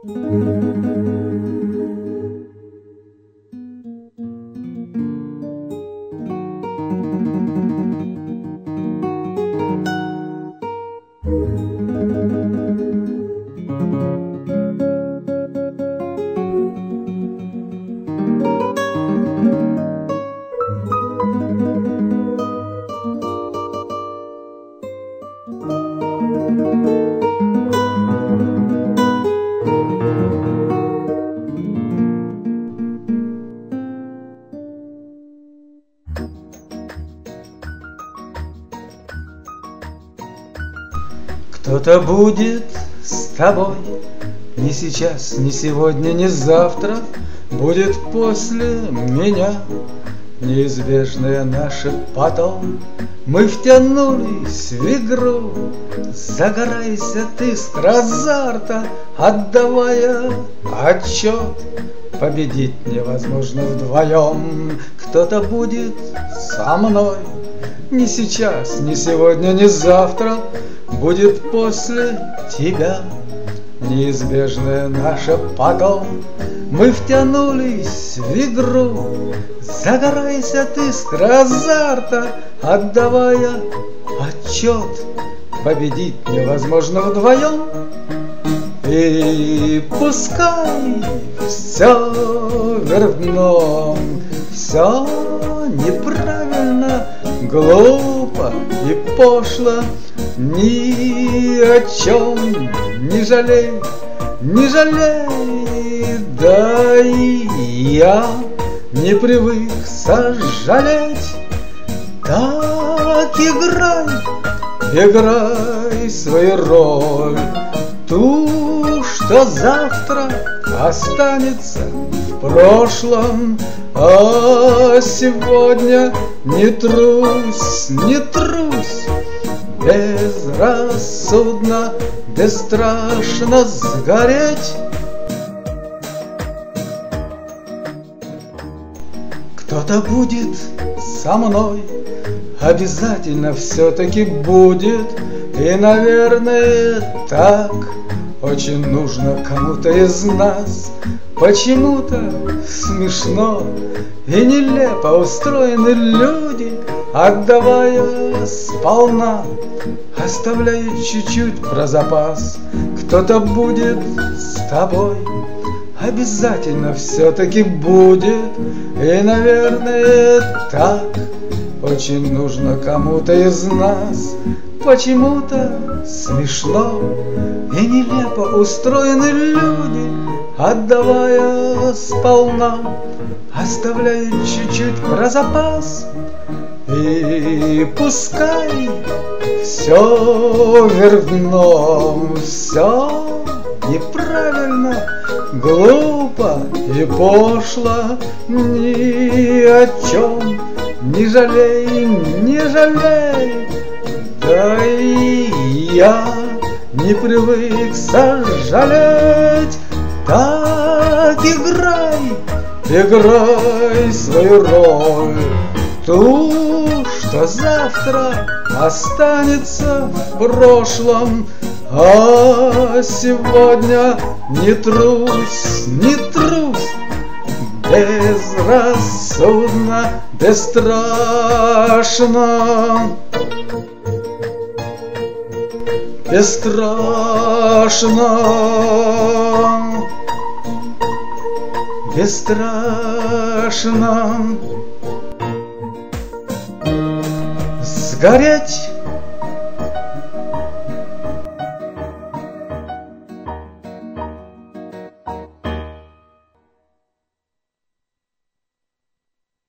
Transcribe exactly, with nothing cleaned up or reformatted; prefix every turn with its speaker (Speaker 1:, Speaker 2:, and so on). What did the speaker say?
Speaker 1: Кто-то будет с тобой не сейчас, не сегодня, не завтра, будет после меня. Неизбежное наше потом. Мы втянулись в игру, загорайся ты с азарта, отдавая отчет. Победить невозможно вдвоем. Кто-то будет со мной не сейчас, не сегодня, не завтра, будет после тебя. Неизбежное наше потом. Мы втянулись в игру, загорайся ты с азарта, отдавая отчет. Победить невозможно вдвоем. И пускай все вверх дном, все неправильно, глупо и пошло, ни о чем не жалей, не жалей, да и я не привык сожалеть. Так играй, играй свою роль, ту, что завтра останется в прошлом. А сегодня не трусь, не трусь, безрассудно, бесстрашно сгореть. Кто-то будет со мной, обязательно все-таки будет. И, наверное, так очень нужно кому-то из нас. Почему-то смешно и нелепо устроены люди, отдавая сполна, оставляя чуть-чуть про запас. Кто-то будет с тобой, обязательно все-таки будет. И, наверное, так очень нужно кому-то из нас. Почему-то смешно и нелепо устроены люди, отдавая сполна, оставляя чуть-чуть про запас. И пускай все вверх дном, все неправильно, глупо и пошло, ни о чем не жалей, не жалей. Да и я не привык сожалеть. Так играй, играй свою роль, ту, что завтра останется в прошлом. А сегодня не трусь, не трусь, безрассудно, бесстрашно, бесстрашно, бесстрашно сгореть.